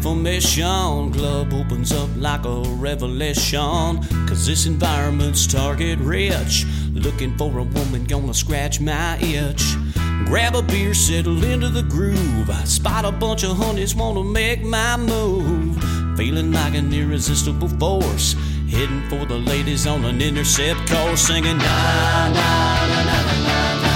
Affirmation club opens up like a revelation, 'cause this environment's target rich. Looking for a woman gonna scratch my itch. Grab a beer, settle into the groove. Spot a bunch of honeys, wanna make my move. Feeling like an irresistible force, heading for the ladies on an intercept course, singing na na na na na na na.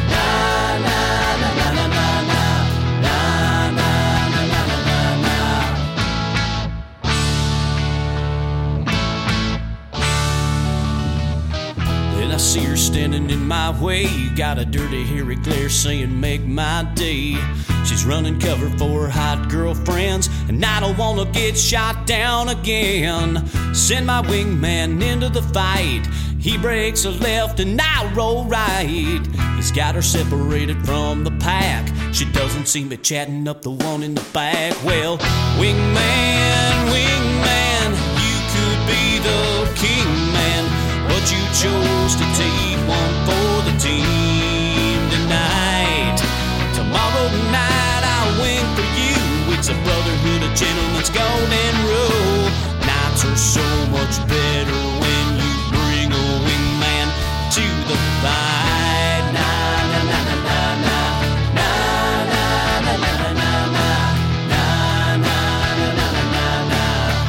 I see her standing in my way. Got a dirty, hairy glare saying, make my day. She's running cover for her hot girlfriends, and I don't wanna get shot down again. Send my wingman into the fight. He breaks a left and I roll right. He's got her separated from the pack. She doesn't see me chatting up the one in the back. Well, wingman, wingman, you could be the king man, but you chose to take one for the team tonight. Tomorrow night I'll win for you. It's a brotherhood of gentlemen's golden rule. Nights are so much better when you bring a wingman to the fight. Na na na na na na. Na na na na na na na. Na na na na na na.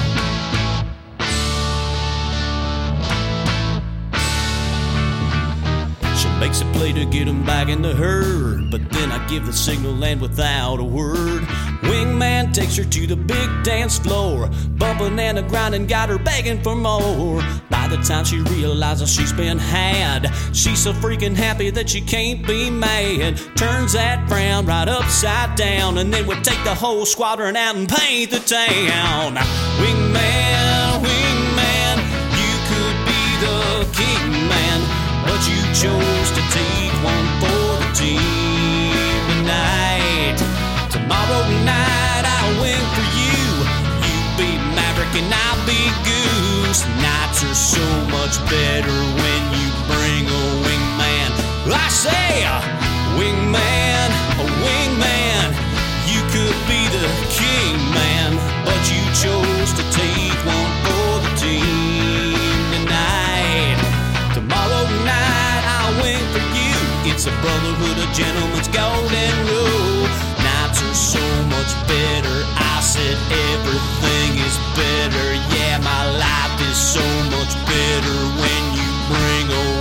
She makes a play to get him back in the herd, but then I give the signal and without a word, wingman takes her to the big dance floor. Bumping and a grinding got her begging for more. By the time she realizes she's been had, she's so freaking happy that she can't be mad. Turns that frown right upside down, and then we take the whole squadron out and paint the town. Wingman, wingman, you could be the king man, but you chose to take one for the team tonight. Tomorrow night I'll win for you. You be Maverick and I'll be Goose. Nights are so much better when you bring a wingman. I say, wingman, a wingman, you could be the king man, but you chose to take one for the team tonight. Tomorrow night I'll win for you. It's a brotherhood of gentlemen's golden rule. Nights are so much better. I said everything is better. Yeah, my life is so much better when you bring a